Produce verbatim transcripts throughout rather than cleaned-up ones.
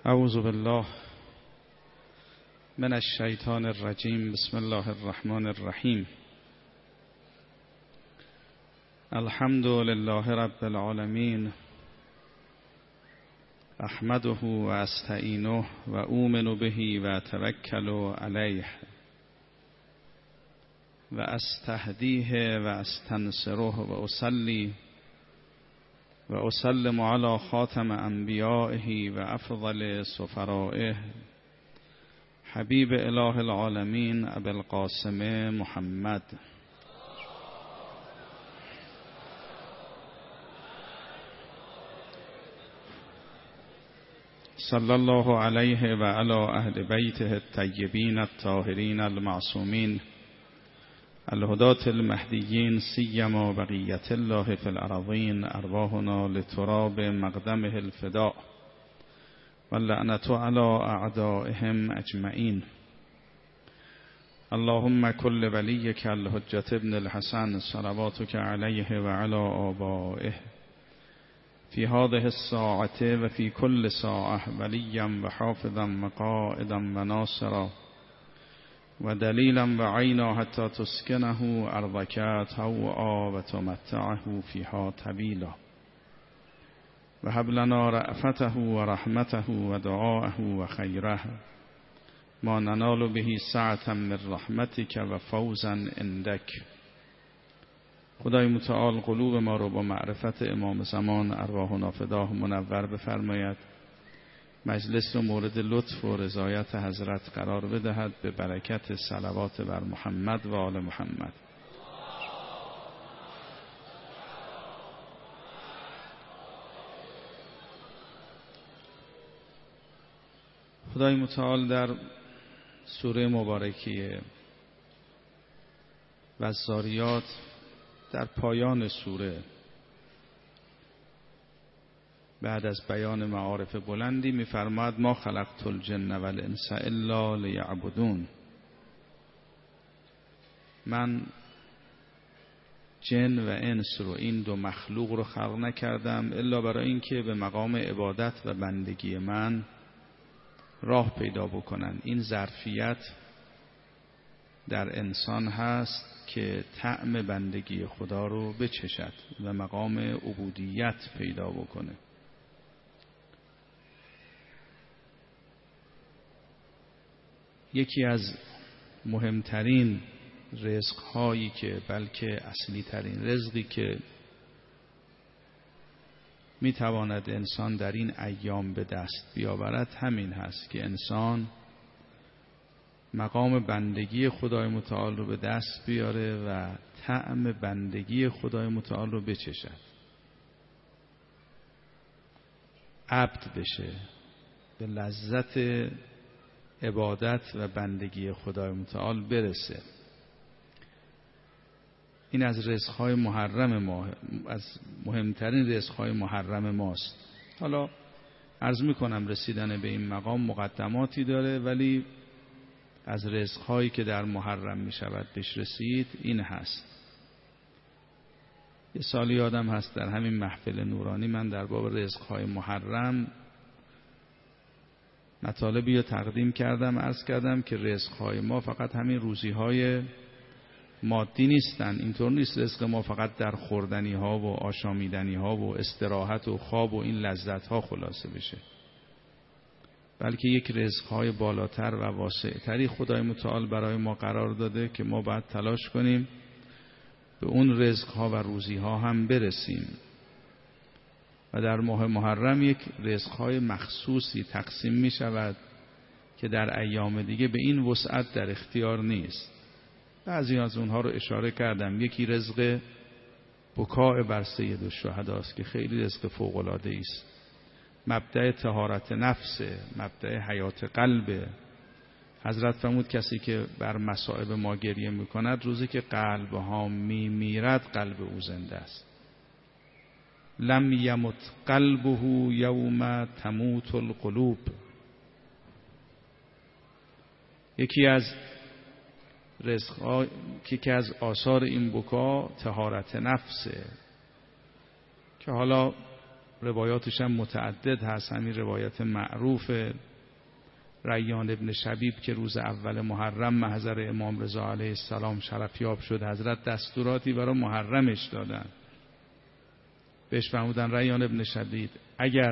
اعوذ بالله من الشیطان الرجیم. بسم الله الرحمن الرحیم. الحمد لله رب العالمین. احمده و استعینه و اومن به و اتوکل علیه و استهدیه و استنصره و اصلی و اسلم علی خاتم انبیائه و افضل سفرائه حبیب اله العالمین ابی القاسم محمد صلی الله علیه و علی اهل بیته الطیبین الطاهرین المعصومین الهداة المهدیین سیما بقیت الله فی الارضین ارواحنا لتراب مقدمه الفداء واللعنة علی اعدائهم اجمعین. اللهم کل ولیک الحجة ابن الحسن صلواتک علیه و علی آبائه فی هذه الساعة و فی کل ساعة ولیا و حافظا و قائدا و ناصرا و دلیلا و عینا حتی تسکنه ارضک طوعا و تمتعه فیها طویلا و هب لنا رأفته و رحمته و دعاءه و خیره ما ننال به سعة من رحمتک و فوزا عندک. خدای متعال قلوب ما رو با معرفت امام زمان ارواحنا فداه منور بفرماید. مجلس رو مورد لطف و رضایت حضرت قرار بدهد به برکت صلوات بر محمد و آل محمد. خدای متعال در سوره مبارکه والذاریات در پایان سوره بعد از بیان معارف بلندی می‌فرماید ما خلقت الجن والانس الا لیعبدون. من جن و انس رو، این دو مخلوق رو خلق نکردم الا برای اینکه به مقام عبادت و بندگی من راه پیدا بکنن. این ظرفیت در انسان هست که طعم بندگی خدا رو بچشد و مقام عبودیت پیدا بکنه. یکی از مهمترین رزق هایی که بلکه اصلی ترین رزقی که میتواند انسان در این ایام به دست بیاورد همین هست که انسان مقام بندگی خدای متعال رو به دست بیاره و طعم بندگی خدای متعال رو بچشد، عبد بشه، به لذت عبادت و بندگی خدای متعال برسه. این از رزق‌های محرم ما، از مهمترین رزق‌های محرم ماست. حالا عرض می‌کنم رسیدن به این مقام مقدماتی داره، ولی از رزق‌هایی که در محرم می‌شود بهش رسید این هست. یه سالی یادم هست در همین محفل نورانی من در باب رزق‌های محرم مطالبی رو تقدیم کردم، عرض کردم که رزق‌های ما فقط همین روزی‌های مادی نیستن. اینطور نیست رزق ما فقط در خوردنی‌ها و آشامیدنی‌ها و استراحت و خواب و این لذت‌ها خلاصه بشه، بلکه یک رزق‌های بالاتر و واسع‌تری خدای متعال برای ما قرار داده که ما باید تلاش کنیم به اون رزق‌ها و روزی‌ها هم برسیم. و در ماه محرم یک رزق‌های مخصوصی تقسیم می شود که در ایام دیگه به این وسعت در اختیار نیست. بعضی از اونها رو اشاره کردم. یکی رزق بکاء بر سید الشهدا است که خیلی رزق فوق‌العاده است. مبدأ طهارت نفس، مبدأ حیات قلب. حضرت فرمود کسی که بر مصائب ما گریه می‌کند روزی که قلب ها می میرد قلب او زنده است. لم یمت قلبه یوم تموت القلوب. یکی از رزق‌ها، یکی از آثار این بکا طهارت نفسه که حالا روایاتش هم متعدد هست. همین روایت معروف ریان ابن شبیب که روز اول محرم محضر امام رضا علیه السلام شرفیاب شد، حضرت دستوراتی برای محرمش دادن. بهش فرمودن ریان ابن شبیب اگر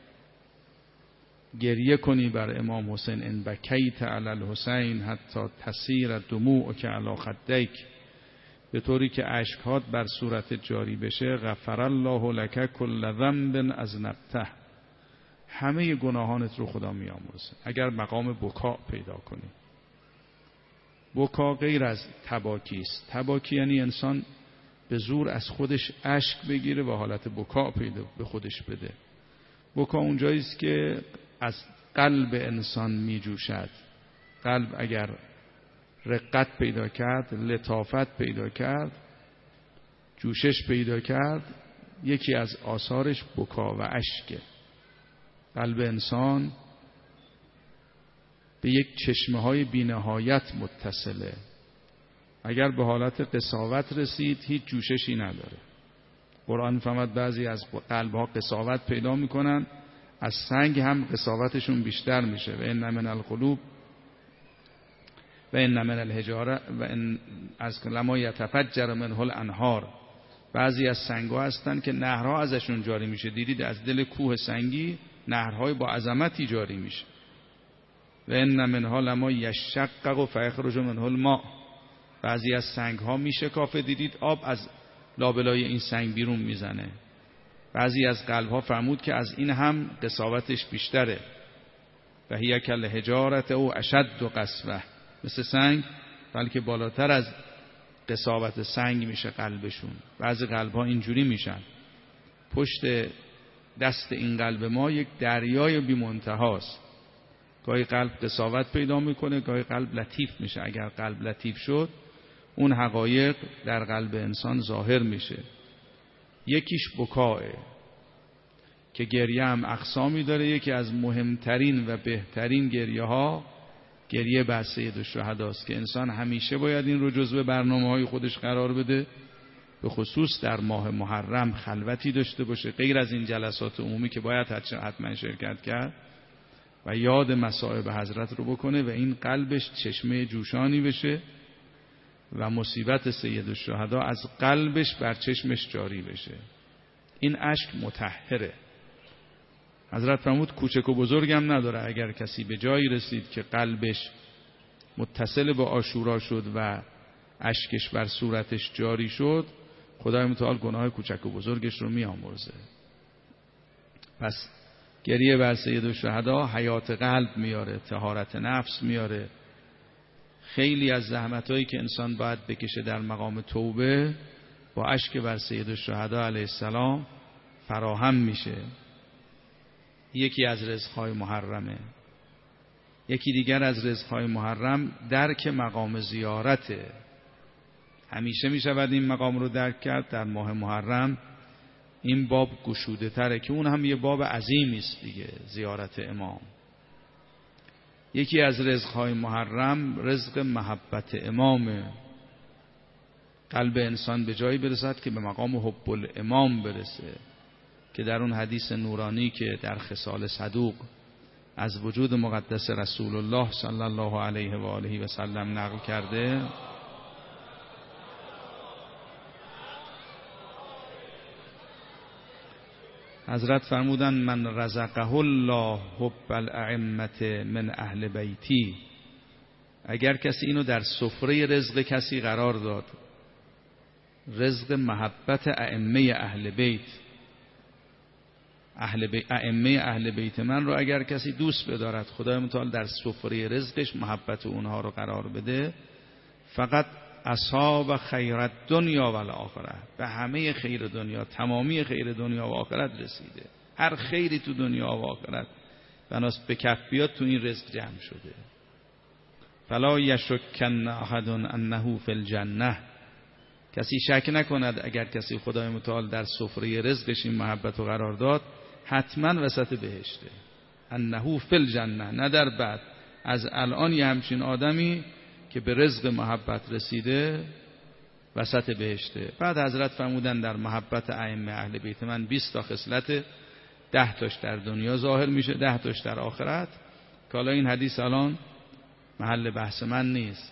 گریه کنی بر امام حسین، ان بکیت علی الحسین حتی تسیر دموعک علی خدیک، به طوری که اشک‌هات بر صورت جاری بشه، غفر الله لک کل ذنب اذنبته، همه گناهانت رو خدا میامرزه. اگر مقام بکا پیدا کنی. بکا غیر از تباکی است. تباکی یعنی انسان به زور از خودش اشک بگیره و حالت بکا پیدا به خودش بده. بکا اونجایی است که از قلب انسان میجوشد. قلب اگر رقت پیدا کرد، لطافت پیدا کرد، جوشش پیدا کرد، یکی از آثارش بکا و اشکه. قلب انسان به یک چشمه های بی‌نهایت متصله. اگر به حالت قساوت رسید هیچ جوششی نداره. قرآن فهمد بعضی از قلبها قساوت پیدا میکنن، از سنگ هم قساوتشون بیشتر میشه. و ان من القلوب و ان من الحجاره و ان از لما یتفجر منه الانهار. بعضی از سنگ‌ها هستن که نهرها ازشون جاری میشه. دیدید از دل کوه سنگی نهرهای با عظمتی جاری میشه. و ان منها لما یشقق فیخرج منه الماء. بعضی از سنگ‌ها میشه کافه، دیدید آب از لابلای این سنگ بیرون میزنه. بعضی از قلب‌ها فرمود که از این هم قساوتش بیشتره. و هی کالحجارة او اشد قسوة، مثل سنگ بلکه بالاتر از قساوت سنگ میشه قلبشون. بعضی قلب‌ها اینجوری میشن. پشت دست این قلب ما یک دریای بی منتهاست. گاهی قلب قساوت پیدا میکنه، گاهی قلب لطیف میشه. اگر قلب لطیف شد اون حقایق در قلب انسان ظاهر میشه. یکیش بکاه که گریه هم اقسامی داره. یکی از مهمترین و بهترین گریه ها گریه بر سید الشهدا است که انسان همیشه باید این رو جزو برنامه های خودش قرار بده، به خصوص در ماه محرم خلوتی داشته باشه غیر از این جلسات عمومی که باید حتما شرکت کرد، و یاد مصائب حضرت رو بکنه و این قلبش چشمه جوشانی بشه و مصیبت سید الشهدا از قلبش بر چشمش جاری بشه. این اشک مطهره. حضرت فرمود کوچک و بزرگم نداره. اگر کسی به جایی رسید که قلبش متصل به عاشورا شد و اشکش بر صورتش جاری شد، خدای متعال گناه کوچک و بزرگش رو میامرزه. پس گریه بر سید الشهدا حیات قلب میاره، طهارت نفس میاره. خیلی از زحمتایی که انسان باید بکشه در مقام توبه با اشک بر سید الشهدا علیه السلام فراهم میشه. یکی از رزقهای محرمه. یکی دیگر از رزقهای محرم درک مقام زیارته. همیشه میشود این مقام رو درک کرد، در ماه محرم این باب گشوده تره که اون هم یه باب عظیمی است دیگه، زیارت امام. یکی از رزقهای محرم رزق محبت امامه. قلب انسان به جایی برسد که به مقام حب الامام برسه، که در اون حدیث نورانی که در خصال صدوق از وجود مقدس رسول الله صلی الله علیه و آله و سلم نقل کرده، حضرت فرمودن من رزقه الله حب الائمه من اهل بیتی. اگر کسی اینو در سفره رزق کسی قرار داد، رزق محبت ائمه اهل بیت، اهل بی... ائمه اهل بیت من رو اگر کسی دوست بدارد، خدای متعال در سفره رزقش محبت اونها رو قرار بده، فقط اصحاب خیر دنیا و الاخره، به همه خیر دنیا، تمامی خیر دنیا و آخرت رسیده. هر خیری تو دنیا و آخرت بناس به کف بیاد تو این رزق جمع شده. فلا یشکن احد انه فی الجنه. کسی شک نکند اگر کسی خدای متعال در سفره رزقش این محبت رو قرار داد، حتما وسط بهشته. انه فی الجنه، نه در بعد. از الان یه همچین آدمی که به رزق محبت رسیده وسط بهشته. بعد حضرت فرمودن در محبت ائمه اهل بیت من بیست تا خصلت ده تاش در دنیا ظاهر میشه، ده تاش در آخرت. که حالا این حدیث الان محل بحث من نیست.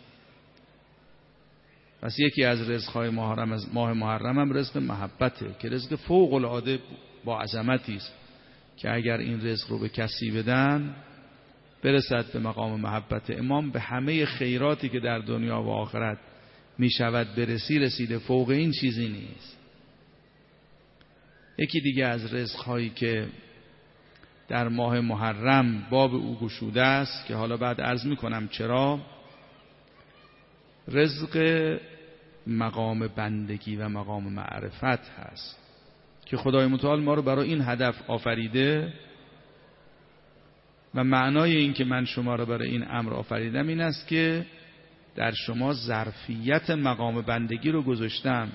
پس یکی از رزق‌های محرم از ماه محرم هم رزق محبته که رزق فوق العاده با عظمتی است که اگر این رزق رو به کسی بدن برسد به مقام محبت امام، به همه خیراتی که در دنیا و آخرت می شود برسی رسیده. فوق این چیزی نیست. یکی دیگه از رزق‌هایی که در ماه محرم باب او گشوده است که حالا بعد عرض میکنم چرا، رزق مقام بندگی و مقام معرفت هست که خدای متعال ما رو برای این هدف آفریده و معنای این که من شما رو برای این امر آفریدم این است که در شما ظرفیت مقام بندگی رو گذاشتم.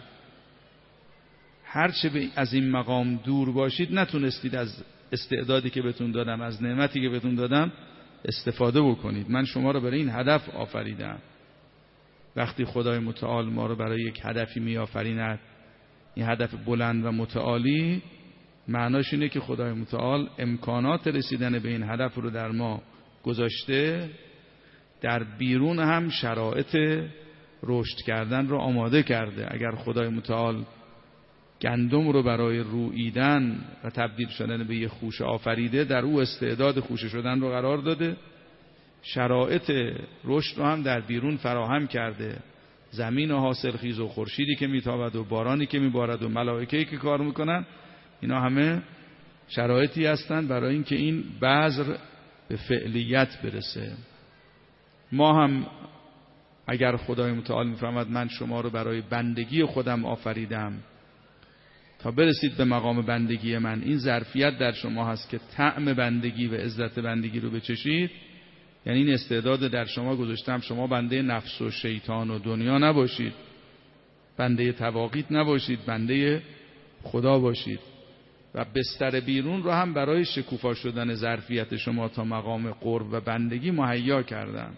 هرچه از این مقام دور باشید نتونستید از استعدادی که بهتون دادم، از نعمتی که بهتون دادم استفاده بکنید. من شما رو برای این هدف آفریدم. وقتی خدای متعال ما رو برای یک هدفی می آفریند، این هدف بلند و متعالی، معناش اینه که خدای متعال امکانات رسیدن به این هدف رو در ما گذاشته، در بیرون هم شرایط رشد کردن رو آماده کرده. اگر خدای متعال گندم رو برای روییدن و تبدیل شدن به یه خوشه آفریده، در او استعداد خوشه شدن رو قرار داده، شرایط رشد رو هم در بیرون فراهم کرده. زمین حاصل خیز و خورشیدی که میتابد و بارانی که میبارد و ملائکه‌ای که کار میکنن، اینا همه شرایطی هستند برای اینکه این بذر به فعلیت برسه. ما هم اگر خدای متعال میفهمد من شما رو برای بندگی خودم آفریدم تا برسید به مقام بندگی من، این ظرفیت در شما هست که طعم بندگی و عزت بندگی رو بچشید، یعنی این استعداد در شما گذاشتم شما بنده نفس و شیطان و دنیا نباشید، بنده تواقیت نباشید، بنده خدا باشید. و بستر بیرون رو هم برای شکوفا شدن ظرفیت شما تا مقام قرب و بندگی مهیا کردم.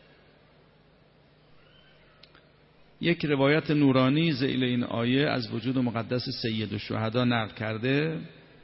یک روایت نورانی ذیل این آیه از وجود مقدس سید الشهدا نقل کرده،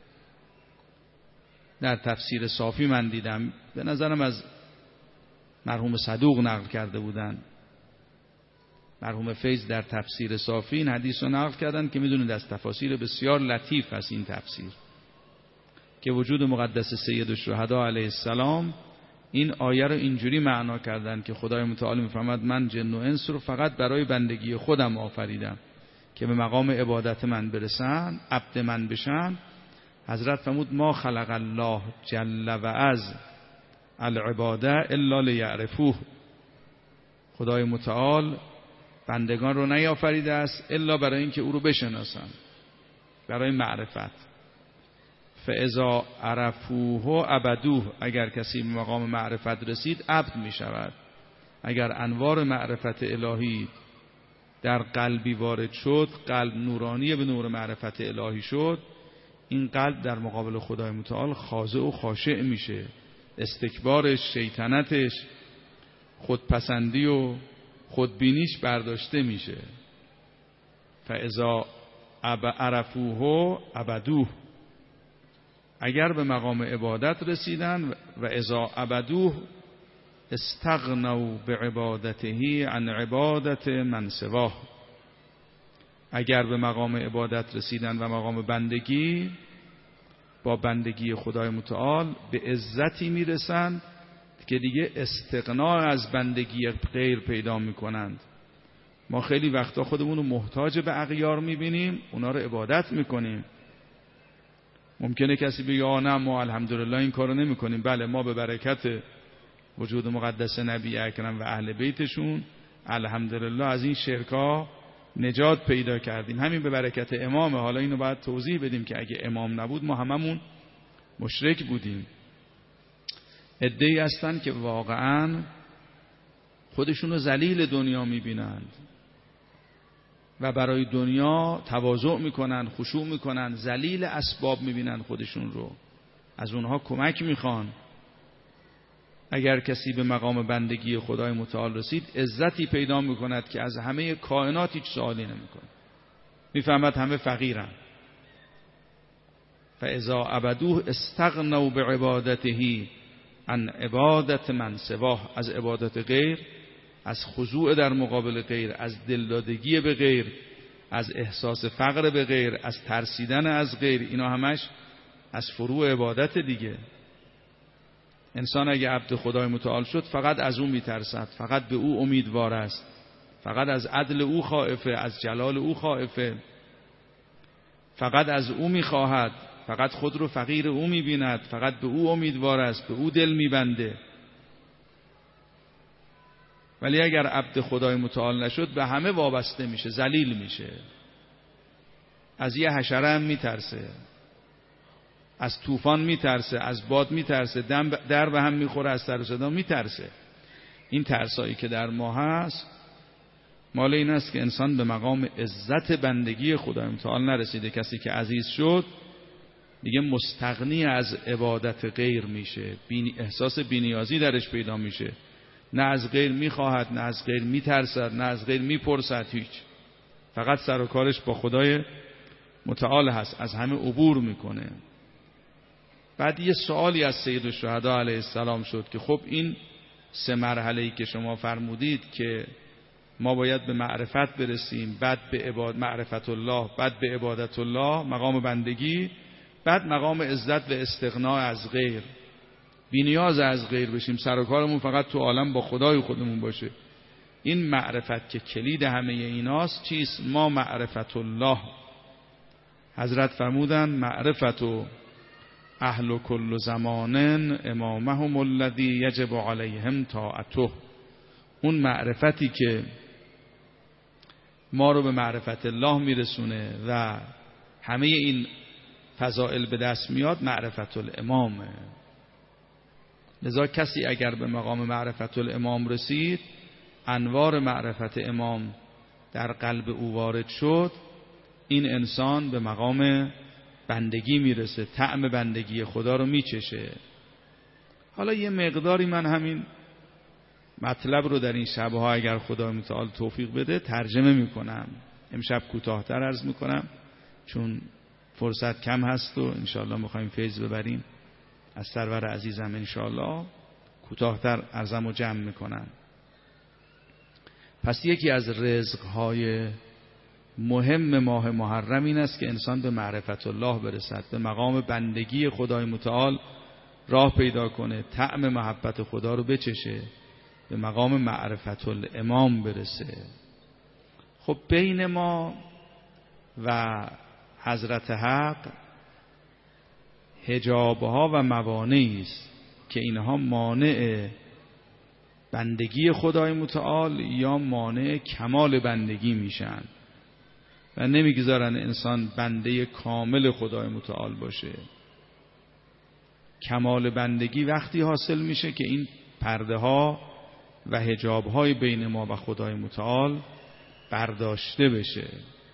در تفسیر صافی من دیدم، به نظرم از مرحوم صدوق نقل کرده بودن. مرحوم فیض در تفسیر صافی این حدیث رو نقل کردن که میدونید از تفاسیر بسیار لطیف است این تفسیر، که وجود مقدس سید الشهدا علیه السلام این آیه رو اینجوری معنا کردن که خدای متعال میفهمد من جن و انس رو فقط برای بندگی خودم آفریدم که به مقام عبادت من برسن، عبد من بشن. حضرت فرمود ما خلق الله جل و عز العباده الا لیعرفوه. خدای متعال بندگان رو نیافریده است الا برای اینکه او رو بشناسن، برای معرفت. فاذا عرفوه عبدوه، اگر کسی به مقام معرفت رسید عبد می شود. اگر انوار معرفت الهی در قلبی وارد شد، قلب نورانی به نور معرفت الهی شد، این قلب در مقابل خدای متعال خاضع و خاشع میشه. استکبارش، شیطنتش، خودپسندی و خودبینیش برداشته میشه. فاذا عرفوه عبدوه، اگر به مقام عبادت رسیدن، و اذا عبدوه استغنوا بعبادته عن عبادت من سواه، اگر به مقام عبادت رسیدن و مقام بندگی، با بندگی خدای متعال به عزتی میرسند که دیگه استغنا از بندگی غیر پیدا میکنند. ما خیلی وقتا خودمون رو محتاج به اغیار میبینیم، اونا رو عبادت میکنیم. ممکنه کسی بگه آه نه ما الحمدلله این کارو نمیکنیم. بله، ما به برکت وجود مقدس نبی اکرم و اهل بیتشون الحمدلله از این شرکا نجات پیدا کردیم. همین به برکت امامه. حالا اینو باید توضیح بدیم که اگه امام نبود ما هممون مشرک بودیم. عده‌ای هستن که واقعاً خودشونو ذلیل دنیا میبینند و برای دنیا تواضع میکنن، خشوع میکنن، ذلیل اسباب میبینن خودشون رو، از اونها کمک میخوان. اگر کسی به مقام بندگی خدای متعال رسید، عزتی پیدا میکند که از همه کائنات هیچ سوالی نمیکنه. میفهمد همه فقیرن، فاذا عبدوه استغنوا بعبادته عن عبادت من سواه، از عبادت غیر، از خضوع در مقابل غیر، از دلدادگی به غیر، از احساس فقر به غیر، از ترسیدن از غیر، اینا همش از فروع عبادت دیگه. انسان اگه عبد خدای متعال شد فقط از او میترسد، فقط به او امیدوار است، فقط از عدل او خائفه، از جلال او خائفه، فقط از او میخواهد، فقط خود رو فقیر او میبیند، فقط به او امیدوار است، به او دل میبنده. ولی اگر عبد خدای متعال نشد به همه وابسته میشه، ذلیل میشه، از یه حشره هم میترسه، از طوفان میترسه، از باد میترسه، در به هم میخوره، از سر و صدا میترسه. این ترسایی که در ما هست مال این است که انسان به مقام عزت بندگی خدای متعال نرسیده. کسی که عزیز شد دیگه مستغنی از عبادت غیر میشه، احساس بی‌نیازی درش پیدا میشه، نه از غیر میخواهد، نه از غیر میترسد، نه از غیر میپرسد، هیچ، فقط سر و کارش با خدای متعال هست، از همه عبور میکنه. بعد یه سوالی از سید الشهدا علیه السلام شد که خب این سه مرحله‌ای که شما فرمودید که ما باید به معرفت برسیم، بعد به عبادت معرفت الله، بعد به عبادت الله، مقام بندگی، بعد مقام عزت و استغنا از غیر، بی نیاز از غیر بشیم، سر و کارمون فقط تو عالم با خدای خودمون باشه. این معرفت که کلید همه ایناست چیست؟ ما معرفت الله. حضرت فرمودن معرفت و اهل کل زمان امامهم الذی یجب علیهم طاعته. اون معرفتی که ما رو به معرفت الله میرسونه و همه این فضائل به دست میاد، معرفت الامامه. لذا کسی اگر به مقام معرفت الامام رسید، انوار معرفت امام در قلب او وارد شد، این انسان به مقام بندگی میرسه، طعم بندگی خدا رو میچشه. حالا یه مقداری من همین مطلب رو در این شبها اگر خدا متعال توفیق بده ترجمه میکنم. امشب کوتاه‌تر عرض میکنم چون فرصت کم هست و انشاءالله میخوایم فیض ببریم از سرور عزیزم، انشاءالله کوتاه‌تر عرضم رو جمع میکنم. پس یکی از رزق‌های مهم ماه محرم این است که انسان به معرفت الله برسد، به مقام بندگی خدای متعال راه پیدا کنه، طعم محبت خدا رو بچشه، به مقام معرفت الامام برسه. خب بین ما و حضرت حق حجابها و موانعی است که اینها مانع بندگی خدای متعال یا مانع کمال بندگی میشن و نمیگذارن انسان بنده کامل خدای متعال باشه. کمال بندگی وقتی حاصل میشه که این پرده ها و حجاب های بین ما و خدای متعال برداشته بشه.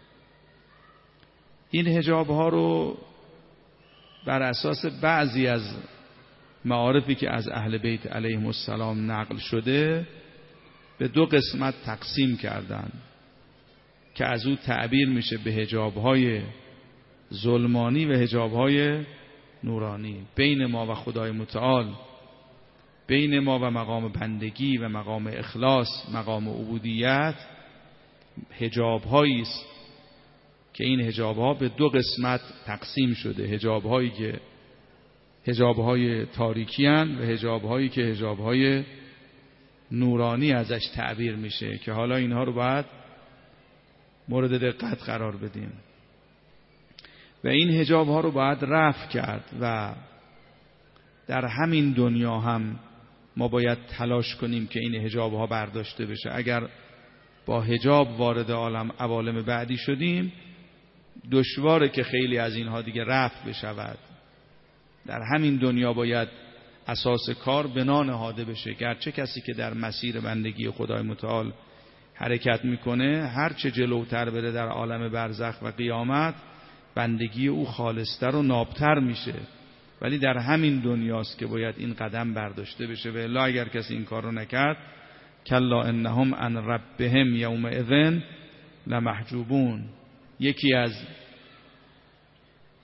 این حجاب ها رو بر اساس بعضی از معارفی که از اهل بیت علیهم السلام نقل شده به دو قسمت تقسیم کردن که از او تعبیر میشه به حجاب‌های ظلمانی و حجاب‌های نورانی. بین ما و خدای متعال، بین ما و مقام بندگی و مقام اخلاص، مقام عبودیت، حجاب‌هایی است که این حجاب‌ها به دو قسمت تقسیم شده. حجاب‌هایی که حجاب‌های تاریکی اند و حجاب‌هایی که حجاب‌های نورانی ازش تعبیر میشه که حالا اینها رو باید مورد دقت قرار بدیم و این حجاب ها رو باید رفع کرد و در همین دنیا هم ما باید تلاش کنیم که این حجاب ها برداشته بشه. اگر با حجاب وارد عالم عوالم بعدی شدیم دشواره که خیلی از اینها دیگه رفع بشود. در همین دنیا باید اساس کار بنا نهاده بشه. گرچه کسی که در مسیر بندگی خدای متعال حرکت میکنه هر چه جلوتر بره در عالم برزخ و قیامت بندگی او خالصتر و نابتر میشه، ولی در همین دنیاست که باید این قدم برداشته بشه و الا اگر کسی این کار رو نکرد کلا انهم عن ربهم یومئذ لمحجوبون. یکی از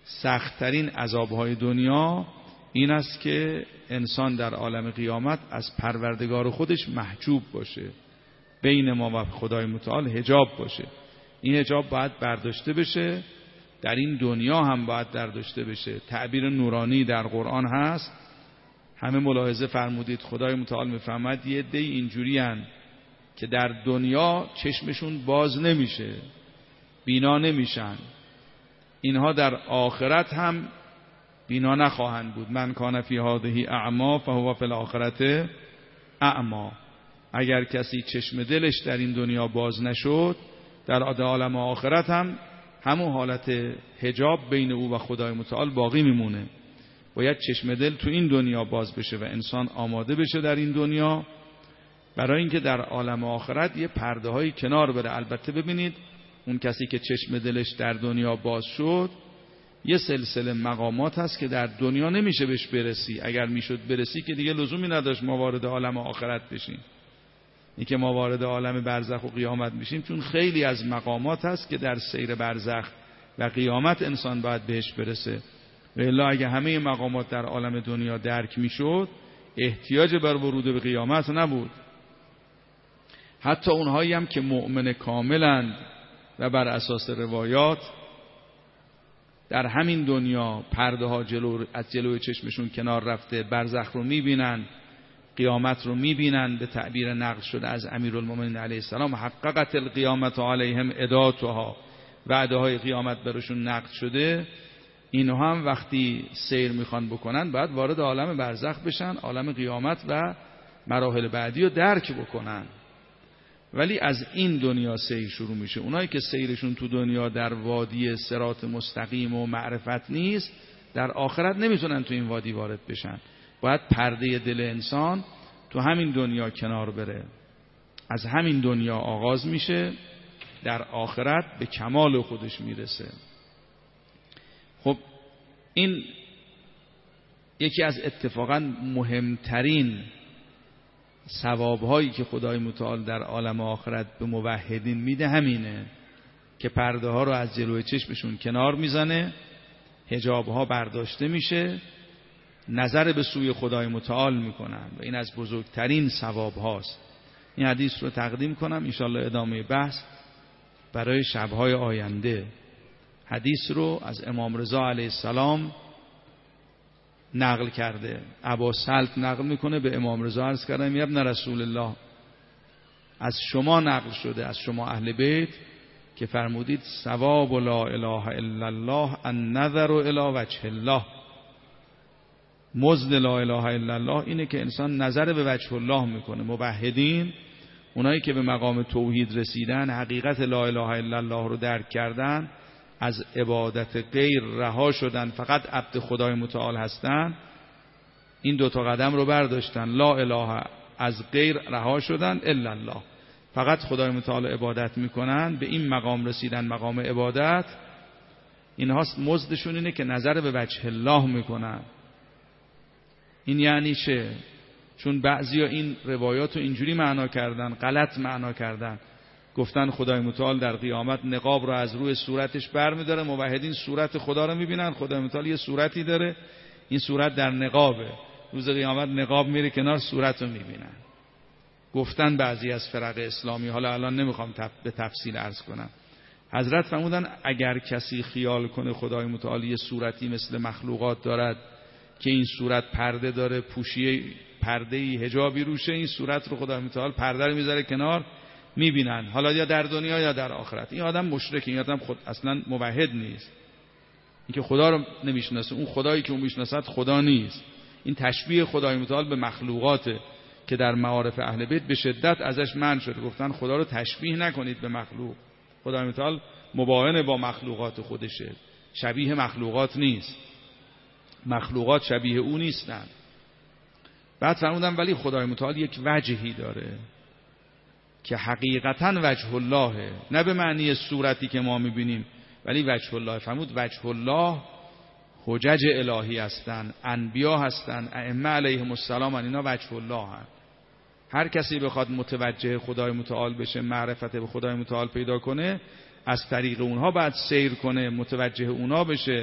سخت‌ترین عذاب‌های دنیا این است که انسان در عالم قیامت از پروردگار خودش محجوب باشه، بین ما و خدای متعال حجاب باشه. این حجاب باید برداشته بشه، در این دنیا هم باید برداشته بشه. تعبیر نورانی در قرآن هست، همه ملاحظه فرمودید خدای متعال میفرماید یه عده اینجوری هن که در دنیا چشمشون باز نمیشه، بینا نمیشن، اینها در آخرت هم بینا نخواهند بود. من کان فی هذه اعما فهو فی الاخرة اعما. اگر کسی چشم دلش در این دنیا باز نشد، در عالم آخرت هم همون حالت حجاب بین او و خدای متعال باقی میمونه. باید چشم دل تو این دنیا باز بشه و انسان آماده بشه در این دنیا برای اینکه در عالم آخرت یه پرده های کنار بره. البته ببینید اون کسی که چشم دلش در دنیا باز شد، یه سلسله مقامات هست که در دنیا نمیشه بهش برسی. اگر میشد برسی که دیگه لزومی نداشت ما وارد عالم آخرت بشیم. این که ما وارد عالم برزخ و قیامت میشیم چون خیلی از مقامات هست که در سیر برزخ و قیامت انسان باید بهش برسه. و الا اگه همه مقامات در عالم دنیا درک میشد، احتیاج بر ورود به قیامت نبود. حتی اونهایی هم که مؤمن کاملند و بر اساس روایات در همین دنیا پرده ها جلو از جلوی چشمشون کنار رفته، برزخ رو میبینن، قیامت رو میبینن، به تعبیر نقل شده از امیرالمومنین علیه السلام حققت القیامت علیهم اداتها، وعده های قیامت براشون نقل شده. اینها هم وقتی سیر میخوان بکنن باید وارد عالم برزخ بشن، عالم قیامت و مراحل بعدی رو درک بکنن. ولی از این دنیا سیر شروع میشه. اونایی که سیرشون تو دنیا در وادی صراط مستقیم و معرفت نیست، در آخرت نمیتونن تو این وادی وارد بشن. باید پرده دل انسان تو همین دنیا کنار بره. از همین دنیا آغاز میشه، در آخرت به کمال خودش میرسه. خب این یکی از اتفاقا مهمترین ثوابهایی که خدای متعال در عالم آخرت به موحدین میده همینه که پرده ها رو از جلوی چشمشون کنار میزنه، حجاب ها برداشته میشه، نظر به سوی خدای متعال میکنن و این از بزرگترین ثواب هاست. این حدیث رو تقدیم کنم انشاءالله ادامه بحث برای شبهای آینده. حدیث رو از امام رضا علیه السلام نقل کرده. ابا سلط نقل میکنه، به امام رضا عرض کردم یا ابن رسول الله، از شما نقل شده، از شما اهل بیت، که فرمودید ثواب لا اله الا الله النظر الی وجه الله. مزد لا اله الا الله اینه که انسان نظر به وجه الله میکنه. موحدین، اونایی که به مقام توحید رسیدن، حقیقت لا اله الا الله رو درک کردن، از عبادت غیر رها شدن، فقط عبد خدای متعال هستن، این دوتا قدم رو برداشتن، لا اله، از غیر رها شدن، الا الله، فقط خدای متعال عبادت میکنن، به این مقام رسیدن، مقام عبادت. اینها مزدشون اینه که نظر به وجه الله میکنن. این یعنی چه؟ چون بعضیا این روایات رو اینجوری معنا کردن، غلط معنا کردن، گفتن خدای متعال در قیامت نقاب رو از روی صورتش برمی‌داره. موحدین صورت خدا رو می‌بینن، خدای متعال یه صورتی داره، این صورت در نقابه، روز قیامت نقاب میره کنار، صورت رو می‌بینن. گفتن بعضی از فرق اسلامی، حالا الان نمیخوام تف... به تفصیل عرض کنم. حضرت فرمودن اگر کسی خیال کنه خدای متعال یه صورتی مثل مخلوقات دارد که این صورت پرده داره، پوشیه پرده‌ای حجابی روشه، این صورت رو خدای متعال پرده رو میذاره کنار، میبینن، حالا یا در دنیا یا در آخرت. این آدم مشرک، این آدم خود اصلا موحد نیست، این که خدا رو نمیشناسه. اون خدایی که اون میشناسد خدا نیست. این تشبیه خدای متعال به مخلوقاته که در معارف اهل بیت به شدت ازش منع شده. گفتن خدا رو تشبیه نکنید به مخلوق. خدای متعال مباین با مخلوقات خودشه، شبیه مخلوقات نیست، مخلوقات شبیه او نیستن. بعد فرمودن ولی خدای متعال یک وجهی داره که حقیقتا وجه اللهه، نه به معنی صورتی که ما میبینیم، ولی وجه الله. فرمود وجه الله حجج الهی هستن، انبیا هستن، ائمه علیهم السلام، اینا وجه الله هستن. هر کسی بخواد متوجه خدای متعال بشه، معرفت به خدای متعال پیدا کنه، از طریق اونها باید سیر کنه، متوجه اونها بشه،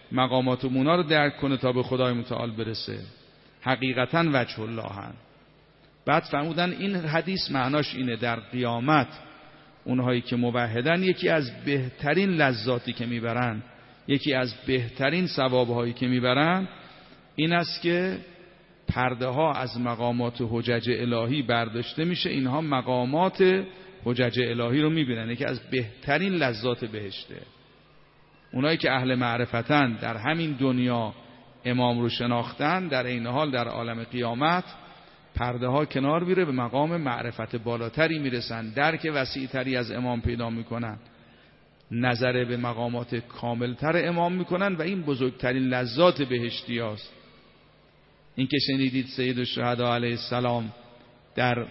مقامات و مونا رو درک کنه تا به خدای متعال برسه. حقیقتا وجه الله هم. بعد فرمودن این حدیث معناش اینه در قیامت اونهایی که موحدن یکی از بهترین لذاتی که میبرن، یکی از بهترین ثوابهایی که میبرن این است که پرده ها از مقامات حجج الهی برداشته میشه، اینها مقامات حجج الهی رو میبینن. یکی از بهترین لذات بهشته. اونایی که اهل معرفتن در همین دنیا امام رو شناختن، در این حال در عالم قیامت پرده ها کنار میره، به مقام معرفت بالاتری میرسن، درک وسیعتری از امام پیدا میکنن، نظر به مقامات کاملتر امام میکنن و این بزرگترین لذات بهشتی هاست. این که شنیدید سید الشهدا علیه السلام در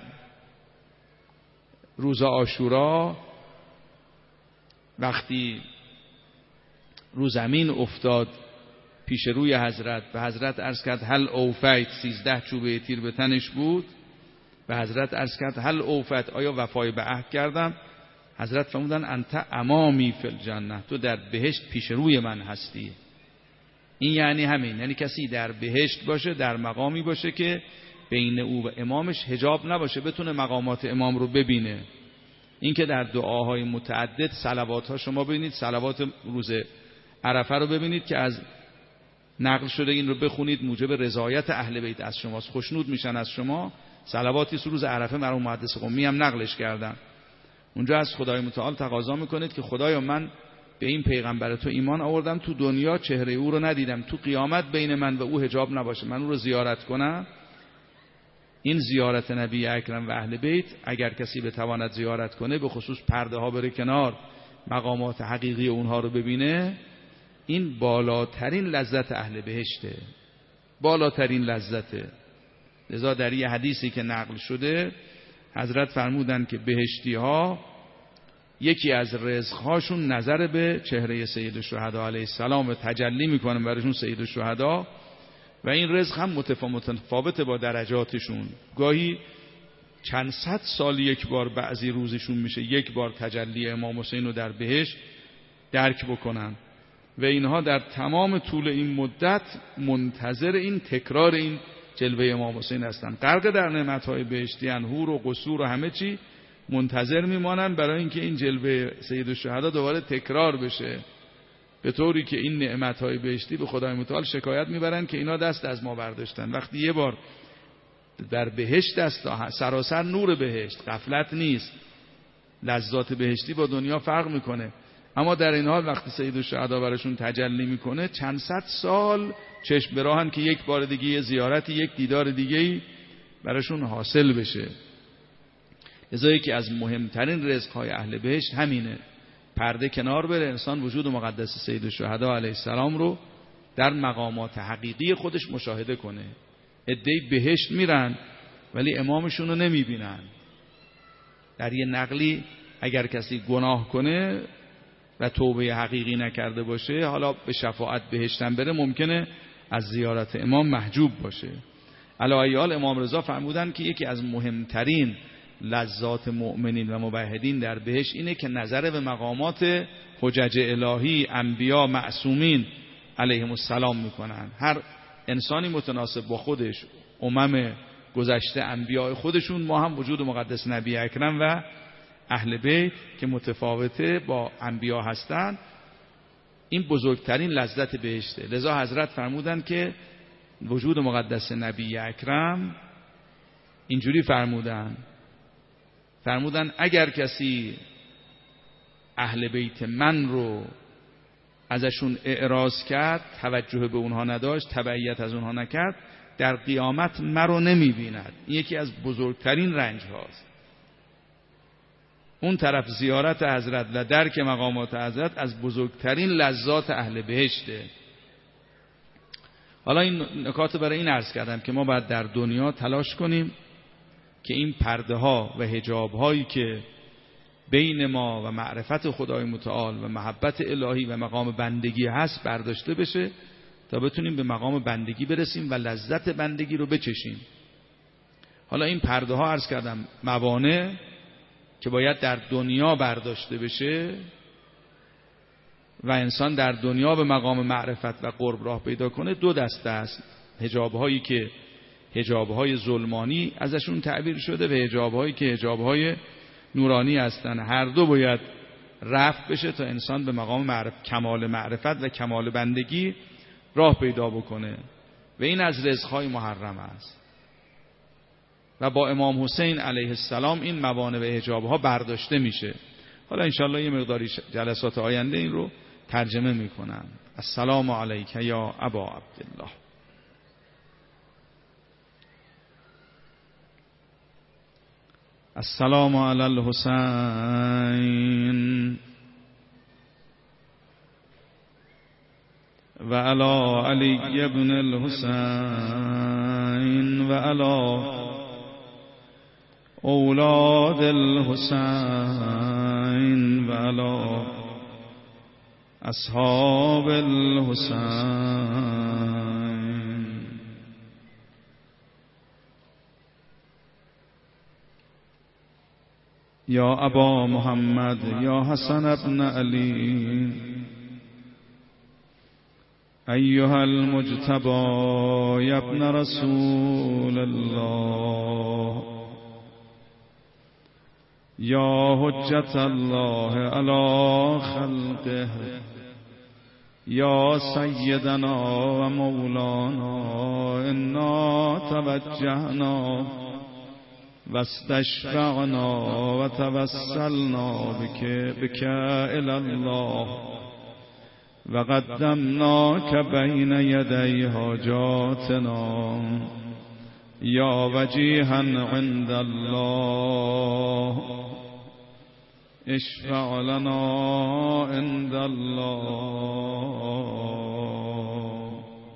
روز عاشورا وقتی رو زمین افتاد پیش روی حضرت، به حضرت عرض کرد هل اوفیت، سیزده چوبه تیر به تنش بود، به حضرت عرض کرد هل اوفیت، آیا وفای به عهد کردم؟ حضرت فرمودن انت امامی فی الجنه، تو در بهشت پیش روی من هستی. این یعنی همین، یعنی کسی در بهشت باشه، در مقامی باشه که بین او و امامش حجاب نباشه، بتونه مقامات امام رو ببینه. این که در دعاهای متعدد صلوات ها شما ببینید، صلوات روز عرفه رو ببینید که از نقل شده، این رو بخونید موجب رضایت اهل بیت از شماست، خوشنود میشن از شما. صلواتی روز عرفه مرحوم محدث قمی هم نقلش کردن. اونجا از خدای متعال تقاضا میکنید که خدایا من به این پیغمبر تو ایمان آوردم، تو دنیا چهره او رو ندیدم، تو قیامت بین من و او حجاب نباشه، من او رو زیارت کنم. این زیارت نبی اکرم و اهل بیت اگر کسی بتواند زیارت کنه، به خصوص پرده ها بره کنار، مقامات حقیقی اونها رو ببینه، این بالاترین لذت اهل بهشته، بالاترین لذته. لذا در یه حدیثی که نقل شده حضرت فرمودن که بهشتی ها یکی از رزقهاشون نظر به چهره سید الشهدا علیه السلام تجلی میکنن براشون سید الشهدا، و این رزق هم متفاوته با درجاتشون. گاهی چند صد سال یک بار بعضی روزشون میشه یک بار تجلی امام حسین رو در بهشت درک بکنن و اینها در تمام طول این مدت منتظر این تکرار این جلوه امام حسین هستن. غرق در نعمتهای بهشتی ان، حور و قصور و همه چی، منتظر میمانن برای اینکه این جلوه سید الشهدا دوباره تکرار بشه، به طوری که این نعمتهای بهشتی به خدای متعال شکایت میبرن که اینا دست از ما برداشتن. وقتی یه بار در بهشت است، سراسر نور بهشت، غفلت نیست، لذات بهشتی با دنیا فرق میکنه. اما در این حال وقتی سید الشهدا براشون تجلی میکنه، چند صد سال چشم به راهن که یک بار دیگه یه زیارتی، یک دیدار دیگه براشون حاصل بشه. لذا که از مهمترین رزقهای اهل بهشت همینه، پرده کنار بره، انسان وجود مقدس سید الشهدا علیه السلام رو در مقامات حقیقی خودش مشاهده کنه. عده‌ای بهشت میرن ولی امامشون رو نمیبینن. در یه نقلی اگر کسی گناه کنه و توبه حقیقی نکرده باشه، حالا به شفاعت بهشتن بره، ممکنه از زیارت امام محجوب باشه. علی ای حال امام رضا فرمودن که یکی از مهمترین لذات مؤمنین و موحدین در بهشت اینه که نظر به مقامات حجج الهی، انبیا، معصومین علیهم السلام میکنن. هر انسانی متناسب با خودش، امم گذشته، انبیاء خودشون، ما هم وجود مقدس نبی اکرم و اهل بیت که متفاوته با انبیا هستن، این بزرگترین لذت بهشته. لذا حضرت فرمودن که وجود مقدس نبی اکرم اینجوری فرمودن فرمودن اگر کسی اهل بیت من رو ازشون اعراض کرد، توجه به اونها نداشت، تبعیت از اونها نکرد، در قیامت مرا نمی بیند. این یکی از بزرگترین رنج هاست. اون طرف زیارت حضرت و درک مقامات حضرت از بزرگترین لذات اهل بهشته. حالا این نکات برای این عرض کردم که ما باید در دنیا تلاش کنیم که این پرده ها و حجاب هایی که بین ما و معرفت خدای متعال و محبت الهی و مقام بندگی هست برداشته بشه تا بتونیم به مقام بندگی برسیم و لذت بندگی رو بچشیم. حالا این پرده ها عرض کردم موانع که باید در دنیا برداشته بشه و انسان در دنیا به مقام معرفت و قرب راه پیدا کنه دو دسته است. حجاب‌هایی که حجاب‌های ظلمانی ازشون تعبیر شده و حجاب‌هایی که حجاب‌های نورانی هستند. هر دو باید رفع بشه تا انسان به مقام معرفت، کمال معرفت و کمال بندگی راه پیدا بکنه و این از رزق‌های محرم است. و با امام حسین علیه السلام این موانع و حجاب‌ها برداشته میشه. حالا انشالله یه مقداری جلسات آینده این رو ترجمه میکنم. السلام علیک یا ابا عبدالله. السلام علی الحسین و علی علی ابن الحسین و علی اولاد الحسین و علی اصحاب الحسین. یا ابا محمد یا حسن ابن علی ایها المجتبی یا ابن رسول الله یا حجت الله علی خلقه یا سیدنا و مولانا انا توجهنا و استشفعنا و توسلنا بك بك الی الله و قدمناک بین یدی حاجاتنا یا وجیها عند الله اشفع لنا عند الله.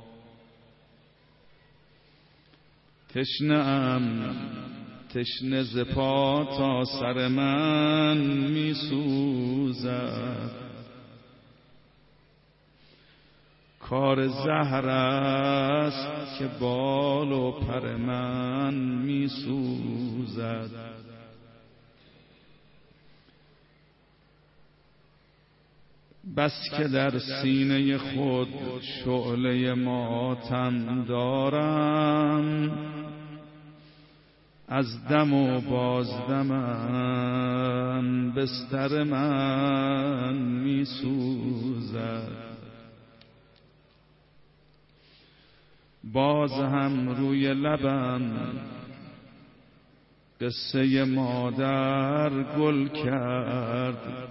تشنه ام تشنه ز پا تا سر من می سوزد، کار زهر است که بال و پر من می سوزد. بس که در سینه خود شعله ماتم دارم، از دم و بازدمم بستر من می سوزد. باز هم روی لبم قصه مادر گل کرد،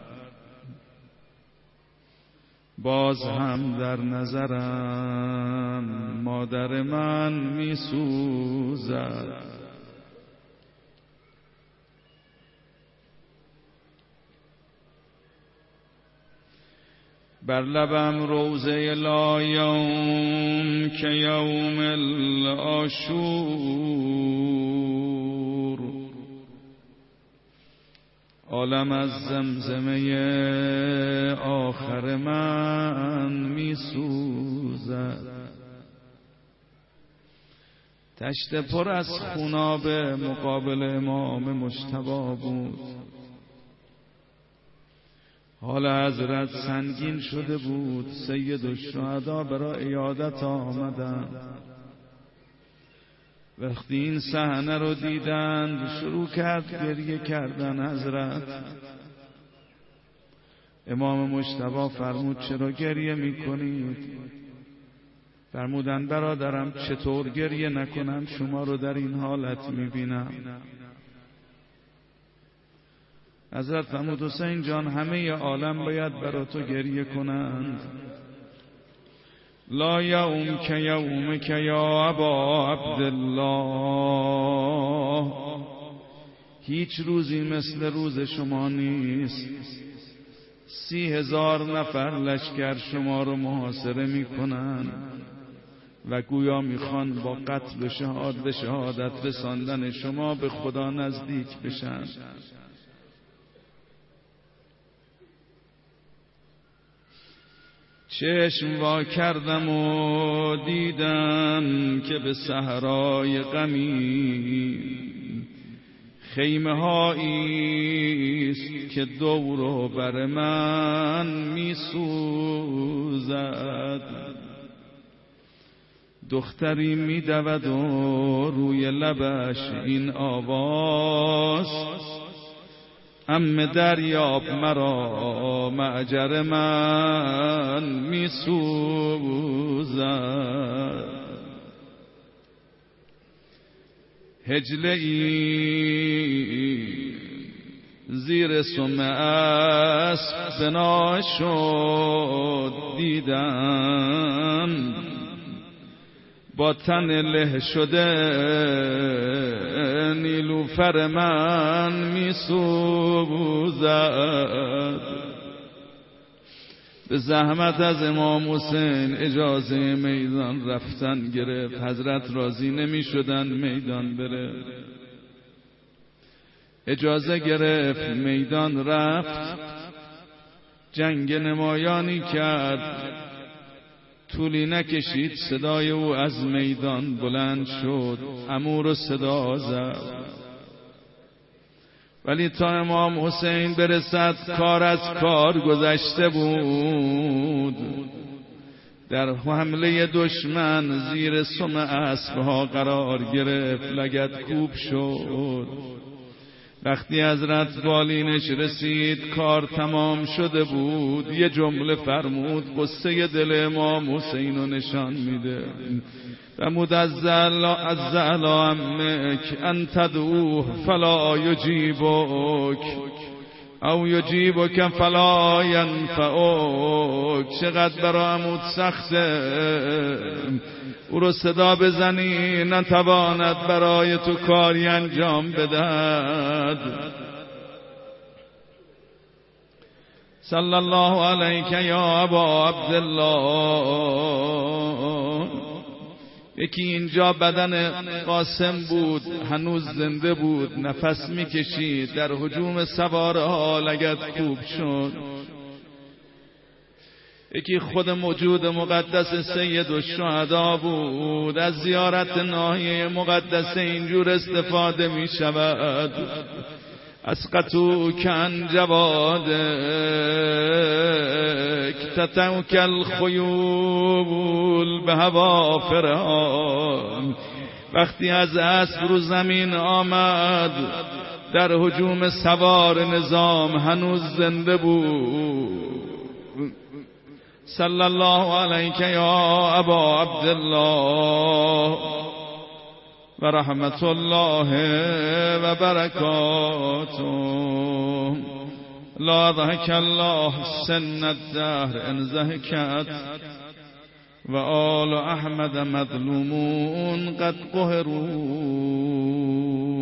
باز هم در نظرم مادر من می سوزد. بر لبم روزه لا یوم که یوم العاشور، عالم از زمزمه آخر من می سوزد. تشت پر از خوناب مقابل امام مجتبی بود، حال حضرت سنگین شده بود. سید الشهدا برای عیادت آمدند. وقتی این صحنه رو دیدند شروع کرد گریه کردن. حضرت امام مجتبی فرمود چرا گریه میکنید؟ فرمودند برادرم چطور گریه نکنم، شما رو در این حالت میبینم. حضرت فرمود حسین جان همه عالم باید برای تو گریه کنند. لا یوم که یوم که یا ابا عبدالله، هیچ روزی مثل روز شما نیست. سی هزار نفر لشکر شما رو محاصره میکنن و گویا میخوان با قتل و شهادت به شهادت رساندن شما به خدا نزدیک بشن. چشم وا کردم و دیدم که به صحرای غمی خیمه هایی است که دور و بر من می سوزد. دختری می دود و روی لبش این آواز، عمه دریاب مرا معجر من می سوزد. هجله ای زیر سم اسب بنا شد دیدم، با تن له شده نیلوفر من می سوزد. به زحمت از امام حسین اجازه میدان رفتن گرفت. حضرت راضی نمی شدن میدان بره. اجازه گرفت میدان رفت، جنگ نمایانی کرد. طولی نکشید صدای او از میدان بلند شد، عمو رو صدا زد. ولی تا امام حسین برسد کار از کار گذشته بود. در حمله دشمن زیر سم اسبها قرار گرفت، لگد کوب شد. وقتی حضرت بالینش رسید کار تمام شده بود. یه جمله فرمود قصه دل امام حسین رو نشان میده. فرمود از زعلا عمک ان تدعوه فلا یجیبک او یجیبک فلا ینفعک. چقدر برای عمود سخته او رو صدا بزنی نتواند برای تو کاری انجام بدهد. صلی الله علیک یا ابا عبدالله. یکی اینجا بدن قاسم بود، هنوز زنده بود، نفس میکشید. در هجوم سوارها لگد کوب شد. یکی خود موجود مقدس سید الشهدا بود. از زیارت ناحیه مقدس اینجور استفاده می شود. اسقطو کن جوادک تتوک الخیول به هوافرها. وقتی از اسب رو زمین آمد، در هجوم سوار نظام هنوز زنده بود. صلی الله علیک یا ابا عبدالله و رحمت الله و برکاته. لا ضحک الله سن الدهر ان ضحکت و آل احمد مظلومون قد قهروا.